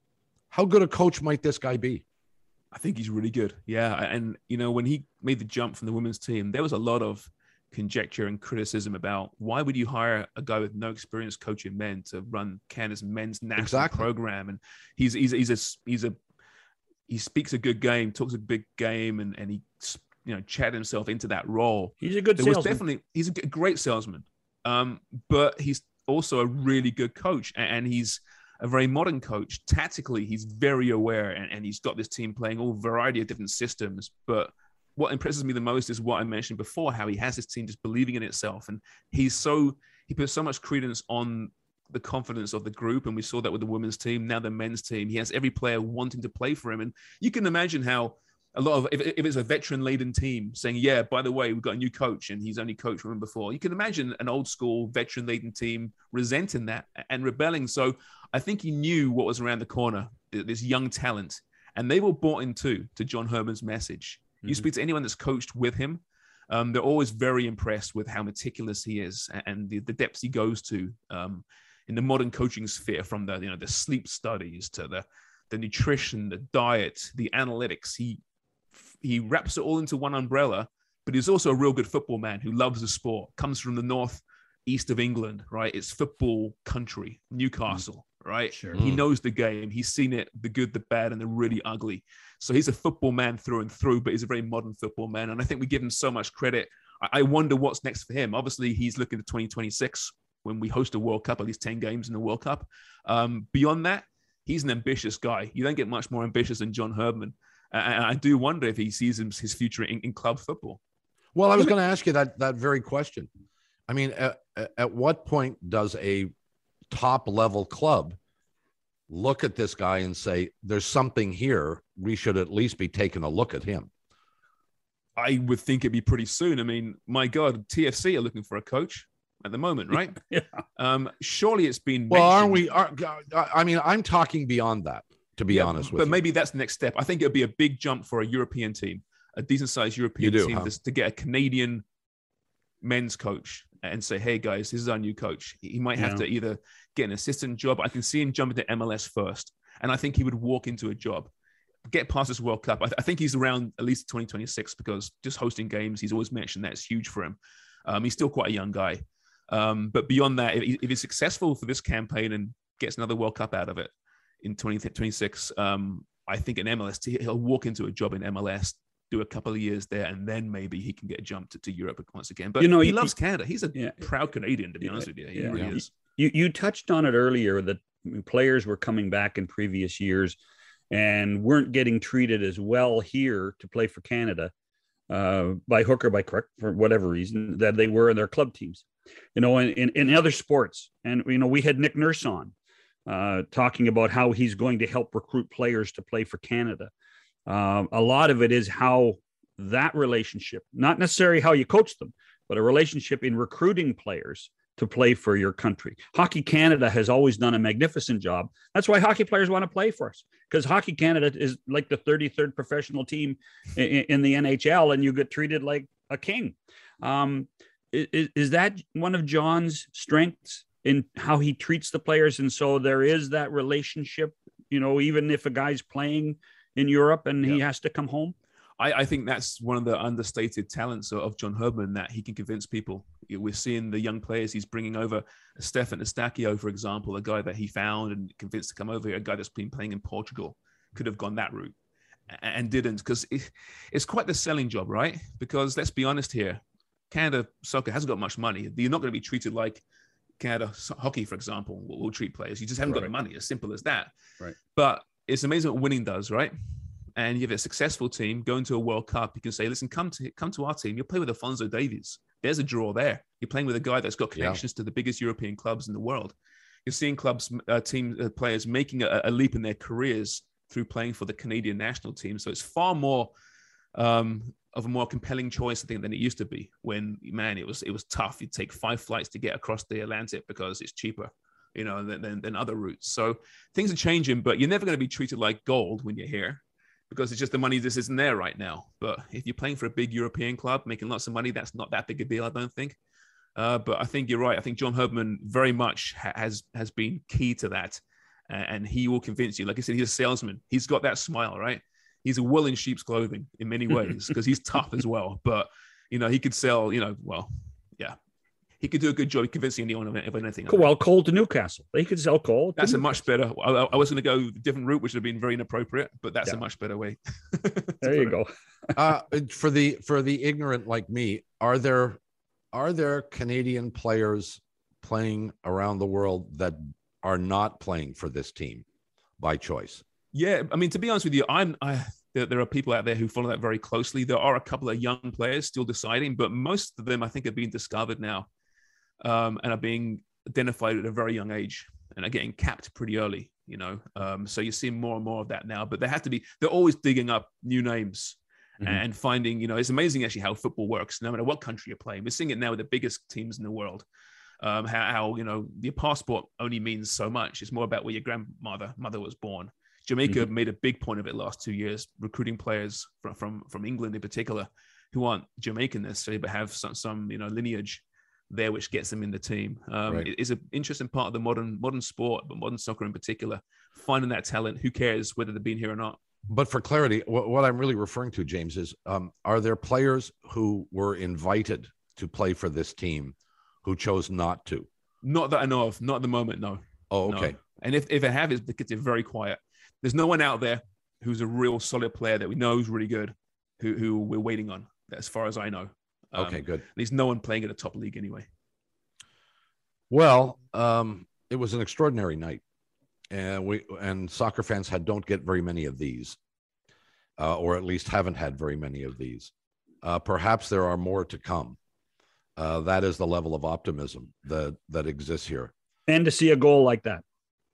How good a coach might this guy be? I think he's really good. Yeah. And, you know, when he made the jump from the women's team, there was a lot of conjecture and criticism about why would you hire a guy with no experience coaching men to run Canada's men's national Exactly. program? And he's, he's, he's a, he's a, he speaks a good game, talks a big game, and, and he, you know, chatted himself into that role. He's a good There salesman. was definitely, he's a g- great salesman. Um, but he's also a really good coach, and, and he's a very modern coach. Tactically, he's very aware, and, and he's got this team playing all variety of different systems. But what impresses me the most is what I mentioned before, how he has his team just believing in itself. And he's so, he puts so much credence on the confidence of the group. And we saw that with the women's team, now the men's team. He has every player wanting to play for him. And you can imagine how a lot of, if, if it's a veteran laden team saying, yeah, by the way, we've got a new coach and he's only coached women before. You can imagine an old school veteran laden team resenting that and rebelling. So I think he knew what was around the corner, this young talent, and they were bought into to John Herman's message. You Mhm. speak to anyone that's coached with him, um, they're always very impressed with how meticulous he is and the, the depths he goes to um, in the modern coaching sphere, from the, you know, the sleep studies to the, the nutrition, the diet, the analytics. He, he wraps it all into one umbrella, but he's also a real good football man who loves the sport, comes from the north east of England, right? It's football country, Newcastle, right? Sure. He Mm. knows the game. He's seen it, the good, the bad, and the really ugly. So he's a football man through and through, but he's a very modern football man. And I think we give him so much credit. I, I wonder what's next for him. Obviously, he's looking to twenty twenty-six when we host a World Cup, at least ten games in the World Cup. Um, beyond that, he's an ambitious guy. You don't get much more ambitious than John Herdman. And I do wonder if he sees his future in, in club football. Well, I was going to ask you that that very question. I mean, at, at what point does a top level club look at this guy and say, there's something here, we should at least be taking a look at him? I would think it'd be pretty soon. I mean, my God, T F C are looking for a coach. at the moment, right? Yeah. Um, surely it's been Well, aren't mentioned. we? Are, I mean, I'm talking beyond that, to be Yeah, honest with but you. maybe that's the next step. I think it would be a big jump for a European team, a decent sized European You do, team, huh? to, to get a Canadian men's coach and say, hey guys, this is our new coach. He might have Yeah. to either get an assistant job. I can see him jump into M L S first. And I think he would walk into a job, get past this World Cup. I, th- I think he's around at least twenty twenty-six, because just hosting games, he's always mentioned that's huge for him. Um, he's still quite a young guy. Um, but beyond that, if, if he's successful for this campaign and gets another World Cup out of it in twenty twenty-six, um, I think in M L S, he'll walk into a job in M L S, do a couple of years there, and then maybe he can get a jump to, to Europe once again. But You know, he he- loves Canada. He's a Yeah. proud Canadian, to be Yeah, honest with you. He yeah. really Yeah. is. You you touched on it earlier that players were coming back in previous years and weren't getting treated as well here to play for Canada uh, by hook or by crook for whatever reason that they were in their club teams. You know, in, in, in other sports, and you know, we had Nick Nurse on uh, talking about how he's going to help recruit players to play for Canada. Um, a lot of it is how that relationship, not necessarily how you coach them, but a relationship in recruiting players to play for your country. Hockey Canada has always done a magnificent job. That's why hockey players want to play for us, because Hockey Canada is like the thirty-third professional team in, in the N H L, and you get treated like a king. Um, is, is that one of John's strengths in how he treats the players? And so there is that relationship, you know, even if a guy's playing in Europe and he Yeah. has to come home. I, I think that's one of the understated talents of, of John Herdman, that he can convince people. We're seeing the young players he's bringing over, Stefan Eustáquio, for example, a guy that he found and convinced to come over here, a guy that's been playing in Portugal, could have gone that route and didn't, because it, it's quite the selling job, right? Because let's be honest here, Canada soccer hasn't got much money. You're not going to be treated like Canada hockey, for example, will, will treat players. You just haven't got Right. the money, as simple as that. Right. But it's amazing what winning does, right? And you have a successful team going to a World Cup. You can say, listen, come to come to our team. You'll play with Alphonso Davies. There's a draw there. You're playing with a guy that's got connections yeah. to the biggest European clubs in the world. You're seeing clubs, uh, team uh, players making a, a leap in their careers through playing for the Canadian national team. So it's far more um, of a more compelling choice, I think, than it used to be. When, man, it was it was tough. You'd take five flights to get across the Atlantic because it's cheaper, you know, than, than, than other routes. So things are changing, but you're never going to be treated like gold when you're here, because it's just the money just isn't there right now. But if you're playing for a big European club, making lots of money, that's not that big a deal, I don't think. Uh, but I think you're right. I think John Herdman very much ha- has has been key to that. Uh, and he will convince you. Like I said, he's a salesman. He's got that smile, right? He's a wool in sheep's clothing in many ways, because he's tough as well. But, you know, he could sell, you know, well, yeah. He could do a good job convincing anyone of anything. Well, Cole to Newcastle. They could sell Cole. That's a Newcastle. much better. I, I was going to go a different route, which would have been very inappropriate, but that's yeah. a much better way. There you go. uh, for the for the ignorant like me, are there are there Canadian players playing around the world that are not playing for this team by choice? Yeah, I mean, to be honest with you, I'm. I, there, there are people out there who follow that very closely. There are a couple of young players still deciding, but most of them, I think, are being discovered now, um, and are being identified at a very young age, and are getting capped pretty early. You know, um, so you're seeing more and more of that now. But they have to be. They're always digging up new names. Mm-hmm. And finding, you know, it's amazing actually how football works, no matter what country you're playing. We're seeing it now with the biggest teams in the world. Um, how, how, you know, your passport only means so much. It's more about where your grandmother mother was born. Jamaica mm-hmm. made a big point of it last two years, recruiting players from, from, from England in particular, who aren't Jamaican necessarily, but have some, some you know, lineage there, which gets them in the team. Um, right. It is an interesting part of the modern modern sport, but modern soccer in particular, finding that talent. Who cares whether they've been here or not? But for clarity, what, what I'm really referring to, James, is um, are there players who were invited to play for this team who chose not to? Not that I know of. Not at the moment, no. Oh, okay. No. And if, if they have, it's because they're very quiet. There's no one out there who's a real solid player that we know is really good, who, who we're waiting on, as far as I know. Um, okay, good. There's no one playing at a top league anyway. Well, um, it was an extraordinary night. And we and soccer fans had don't get very many of these, uh, or at least haven't had very many of these. Uh, perhaps there are more to come. Uh, that is the level of optimism that that exists here. And to see a goal like that.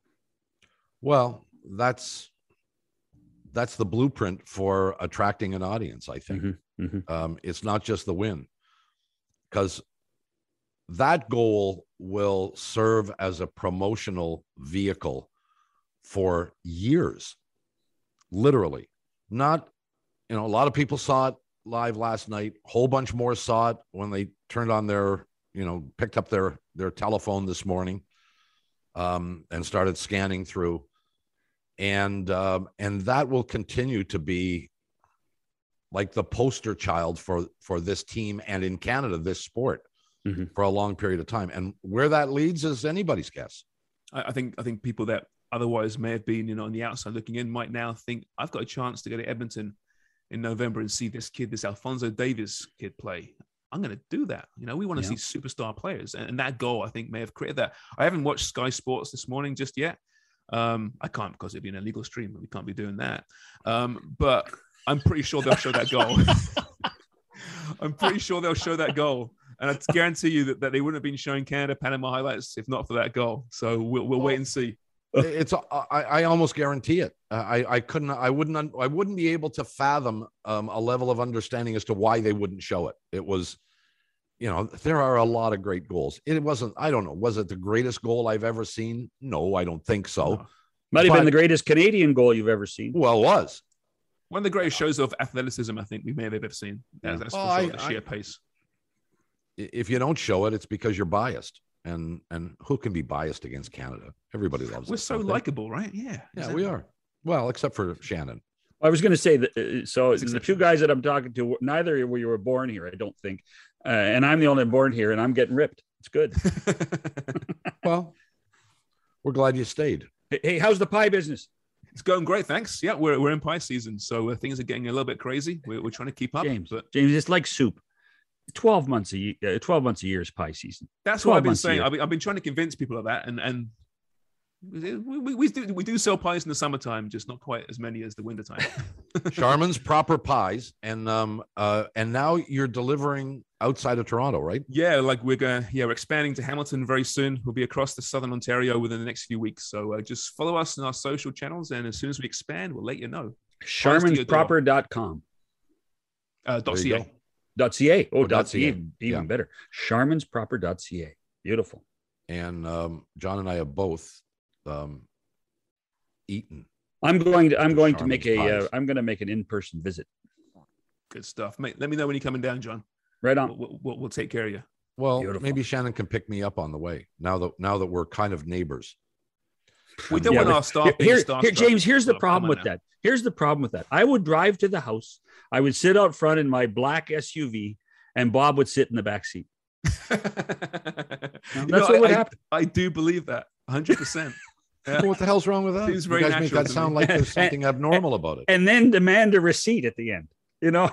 Well, that's that's the blueprint for attracting an audience, I think. Mm-hmm, mm-hmm. Um, it's not just the win, because that goal will serve as a promotional vehicle for years, literally. Not, you know, a lot of people saw it live last night. A whole bunch more saw it when they turned on their, you know, picked up their, their telephone this morning um, and started scanning through. And, um, and that will continue to be like the poster child for, for this team and in Canada, this sport mm-hmm. for a long period of time. And where that leads is anybody's guess. I, I think, I think people that otherwise may have been, you know, on the outside looking in might now think I've got a chance to go to Edmonton in November and see this kid, this Alphonso Davies kid play. I'm going to do that. You know, we want to yeah. see superstar players. And, and that goal, I think, may have created that. I haven't watched Sky Sports this morning just yet. Um, I can't because it'd be an illegal stream. We can't be doing that. Um, but I'm pretty sure they'll show that goal. I'm pretty sure they'll show that goal. And I guarantee you that, that they wouldn't have been showing Canada Panama highlights if not for that goal. So we'll, we'll wait and see. It's I, I almost guarantee it. I, I couldn't I wouldn't I wouldn't be able to fathom um, a level of understanding as to why they wouldn't show it. It was, you know, there are a lot of great goals. It wasn't, I don't know, was it the greatest goal I've ever seen? No, I don't think so. No. Might have but, been the greatest Canadian goal you've ever seen. Well, it was. One of the greatest shows of athleticism I think we may have ever seen. Yeah. That's for well, sure, I, the sheer I, pace. If you don't show it, it's because you're biased. And and who can be biased against Canada? Everybody loves We're us. so likable, right? Yeah. Yeah, exactly. we are. Well, except for Shannon. I was going to say that. So the two guys that I'm talking to, neither were you were born here, I don't think. Uh, and I'm the only born here, and I'm getting ripped. It's good. Well, we're glad you stayed. Hey, hey, how's the pie business? It's going great, thanks. Yeah, we're we're in pie season, so uh, things are getting a little bit crazy. We're, we're trying to keep up. James, but... James, it's like soup. twelve months a year, uh, twelve months a year is pie season. That's what I've been saying. I've been, I've been trying to convince people of that. And, and we, we, we, do, we do sell pies in the summertime, just not quite as many as the wintertime. Charmin's Proper Pies. And, um, uh, and now you're delivering outside of Toronto, right? Yeah. Like we're going to, yeah, we're expanding to Hamilton very soon. We'll be across the Southern Ontario within the next few weeks. So uh, just follow us on our social channels. And as soon as we expand, we'll let you know. Charmins Proper dot com. Uh, .ca. Dot .ca. Oh, oh dot .ca. Even, even yeah. better. Charmins Proper dot C A. Beautiful. And um, John and I have both um, eaten. I'm going to. I'm going Charmin's to make a. Uh, I'm going to make an in-person visit. Good stuff, mate. Let me know when you're coming down, John. Right on. We'll, we'll, we'll take care of you. Well, Beautiful. Maybe Shannon can pick me up on the way. Now that now that we're kind of neighbors. We don't yeah, want our staff here, being here, here, James, here's the oh, problem with now. that. Here's the problem with that. I would drive to the house. I would sit out front in my black S U V, and Bob would sit in the back seat. That's know, what would I, happen. I, I do believe that, one hundred percent. Yeah. Well, what the hell's wrong with that? Seems very you guys make that sound like there's something and, abnormal about it. And then demand a receipt at the end. You know,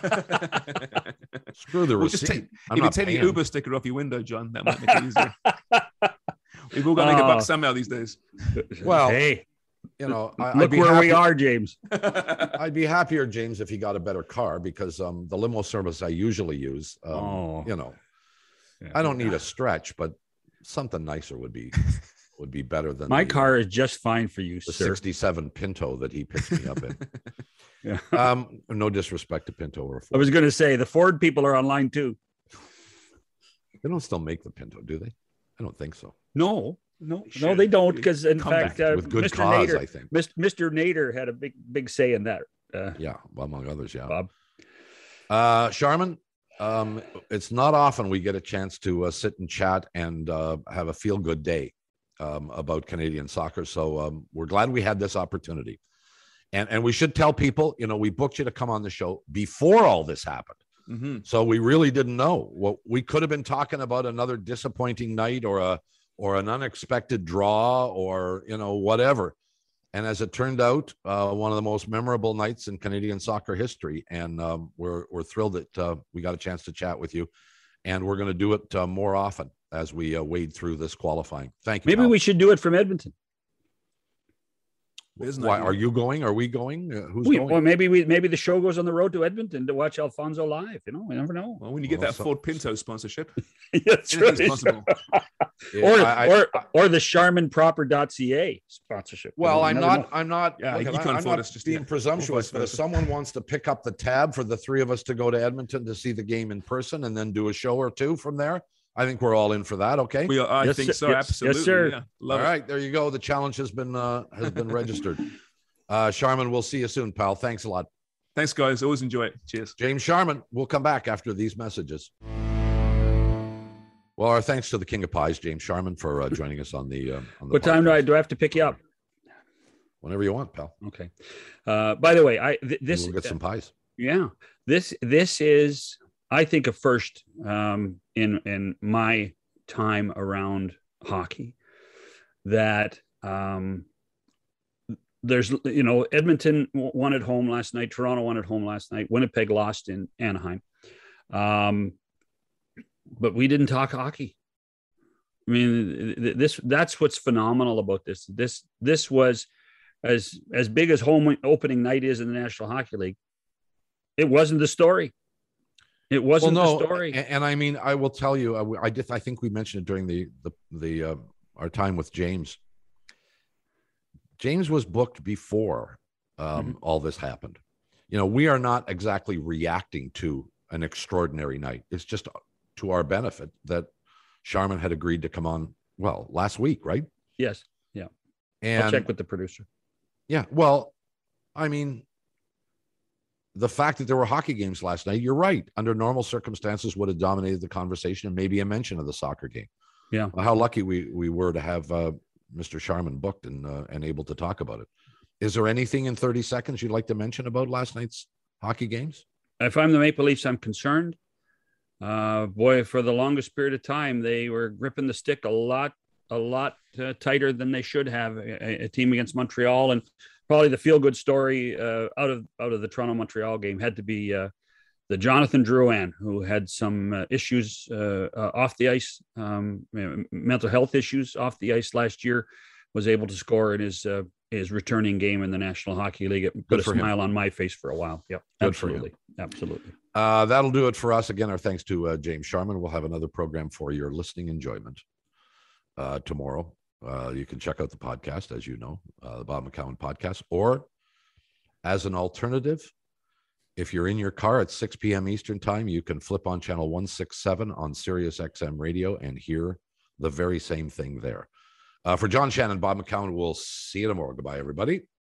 screw the we'll receipt. Just take, if you take the Uber sticker off your window, John, that might make it easier. We've all got to make a buck somehow these days. Well, hey, you know, I, look I'd be where happy, we are, James. I'd be happier, James, if he got a better car because um, the limo service I usually use, um, oh. you know, yeah. I don't need a stretch, but something nicer would be would be better than my the, car is just fine for you, the sir. sixty-seven Pinto that he picks me up in. Yeah. Um, no disrespect to Pinto or Ford. I was going to say the Ford people are online too. They don't still make the Pinto, do they? I don't think so. No, no, they no, they don't. Because in Come fact, uh, with good Mister cause, Nader, I think. Mister Nader had a big, big say in that. Uh, yeah, well, among others, yeah. Bob, uh, Charmin, um, it's not often we get a chance to uh, sit and chat and uh, have a feel-good day um, about Canadian soccer. So um, we're glad we had this opportunity. And, and we should tell people, you know, we booked you to come on the show before all this happened. Mm-hmm. So we really didn't know. Well, we could have been talking about another disappointing night or a or an unexpected draw or, you know, whatever. And as it turned out, uh, one of the most memorable nights in Canadian soccer history. And um, we're we're thrilled that uh, we got a chance to chat with you. And we're going to do it uh, more often as we uh, wade through this qualifying. Thank you. Maybe pal. we should do it from Edmonton. Why are you going? Are we going? Uh, who's we, going? Well, maybe we maybe the show goes on the road to Edmonton to watch Alfonso live. You know, we never know. Well, when you get well, that so... Ford Pinto sponsorship, that's right. possible. Yeah, or, I, or I, or the Charmin Proper dot C A sponsorship. Well, I'm not, know. I'm not. Yeah, look, you can't I'm afford not us just being yet. presumptuous, but if someone wants to pick up the tab for the three of us to go to Edmonton to see the game in person and then do a show or two from there, I think we're all in for that. Okay. We are, I Yes, think sir. so. Yes, Absolutely. yes, sir. Yeah. Love all it. right, there you go. The challenge has been uh, has been registered. Uh, Sharman, we'll see you soon, pal. Thanks a lot. Thanks, guys. Always enjoy it. Cheers. James Sharman. We'll come back after these messages. Well, our thanks to the King of Pies, James Sharman, for uh, joining us on the. Uh, on the What time do I podcast. do I have to pick you up? Whenever you want, pal. Okay. Uh, by the way, I th- this We'll get some pies. yeah this this is I think a first um, in in my time around hockey that um, there's you know Edmonton won at home last night, Toronto won at home last night, Winnipeg lost in Anaheim, um, but we didn't talk hockey. I mean, this that's what's phenomenal about this. This this was as as big as home opening night is in the National Hockey League. It wasn't the story. It wasn't well, no, the story. And, and I mean, I will tell you, I, I did. I think we mentioned it during the the the uh, our time with James. James was booked before um, Mm-hmm. all this happened. You know, we are not exactly reacting to an extraordinary night. It's just to our benefit that Sharman had agreed to come on. Well, last week, right? Yes. Yeah. And I'll check with the producer. yeah, well, I mean, the fact that there were hockey games last night, you're right. Under normal circumstances, would have dominated the conversation and maybe a mention of the soccer game. Yeah. Well, how lucky we we were to have uh, Mister Sharman booked and uh, and able to talk about it. Is there anything in thirty seconds you'd like to mention about last night's hockey games? If I'm the Maple Leafs, I'm concerned. Uh, boy, for the longest period of time, they were gripping the stick a lot, a lot uh, tighter than they should have. A, a team against Montreal, and probably the feel-good story uh, out of out of the Toronto Montreal game had to be uh, the Jonathan Drouin, who had some uh, issues uh, uh, off the ice, um, mental health issues off the ice last year, was able to score in his uh, his returning game in the National Hockey League. It put a for smile on my face for a while. Yep, Good for him. absolutely, absolutely. Uh, that'll do it for us. Again, our thanks to uh, James Sharman. We'll have another program for your listening enjoyment uh, tomorrow. Uh, you can check out the podcast, as you know, uh, the Bob McCown podcast, or as an alternative, if you're in your car at six p.m. Eastern time, you can flip on channel one sixty-seven on Sirius X M radio and hear the very same thing there. Uh, for John Shannon, Bob McCown, we'll see you tomorrow. Goodbye, everybody.